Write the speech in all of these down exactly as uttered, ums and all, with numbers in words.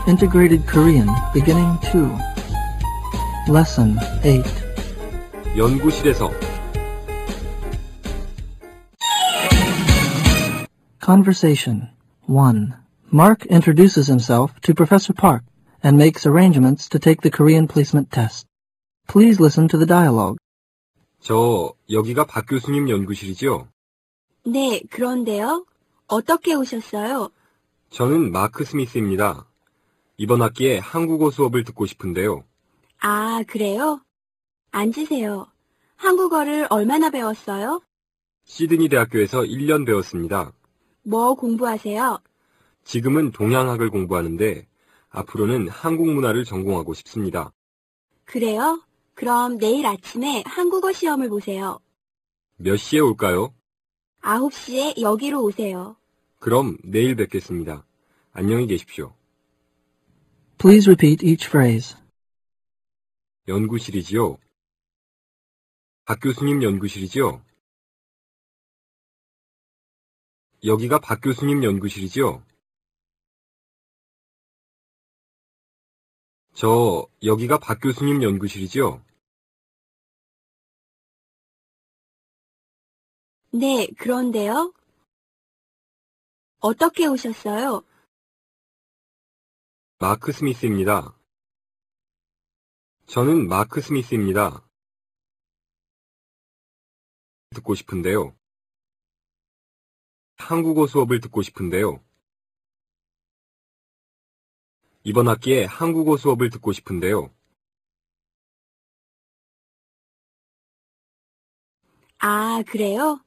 Integrated Korean, Beginning two. Lesson eight. 연구실에서 Conversation one. Mark introduces himself to Professor Park and makes arrangements to take the Korean placement test. Please listen to the dialogue. 저 여기가 박 교수님 연구실이죠? 네, 그런데요. 어떻게 오셨어요? 저는 마크 스미스입니다. 이번 학기에 한국어 수업을 듣고 싶은데요. 아, 그래요? 앉으세요. 한국어를 얼마나 배웠어요? 시드니 대학교에서 일 년 배웠습니다. 뭐 공부하세요? 지금은 동양학을 공부하는데 앞으로는 한국 문화를 전공하고 싶습니다. 그래요? 그럼 내일 아침에 한국어 시험을 보세요. 몇 시에 올까요? 아홉 시에 여기로 오세요. 그럼 내일 뵙겠습니다. 안녕히 계십시오. Please repeat each phrase. 연구실이지요? 박 교수님 연구실이지요? 여기가 박 교수님 연구실이지요? 저 여기가 박 교수님 연구실이지요? 네, 그런데요. 어떻게 오셨어요? 마크 스미스입니다. 저는 마크 스미스입니다. 듣고 싶은데요. 한국어 수업을 듣고 싶은데요. 이번 학기에 한국어 수업을 듣고 싶은데요. 아, 그래요?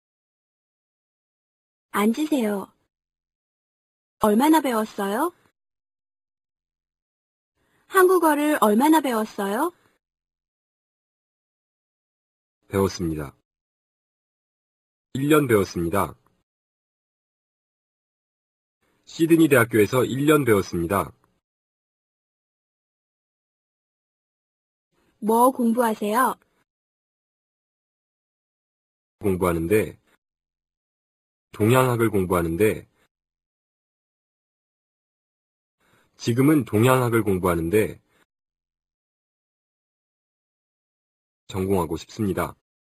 앉으세요. 얼마나 배웠어요? 한국어를 얼마나 배웠어요? 배웠습니다. 일 년 배웠습니다. 시드니 대학교에서 일 년 배웠습니다. 뭐 공부하세요? 공부하는데, 동양학을 공부하는데, 지금은 동양학을 공부하는데, 전공하고 싶습니다.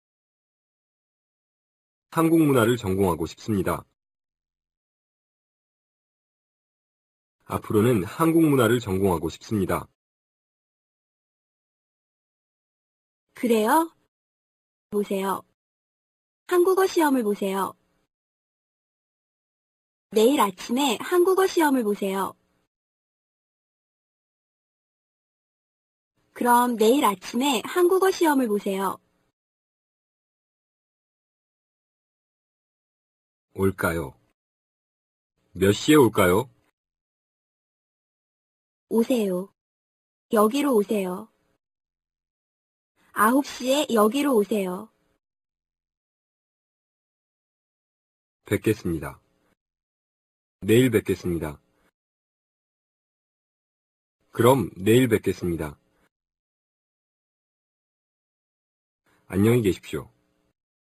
한국 문화를 전공하고 싶습니다. 앞으로는 한국 문화를 전공하고 싶습니다. 그래요? 보세요. 한국어 시험을 보세요. 내일 아침에 한국어 시험을 보세요. 그럼 내일 아침에 한국어 시험을 보세요. 올까요? 몇 시에 올까요? 오세요. 여기로 오세요. 아홉 시에 여기로 오세요. 뵙겠습니다. 내일 뵙겠습니다. 그럼 내일 뵙겠습니다. 안녕히 계십시오.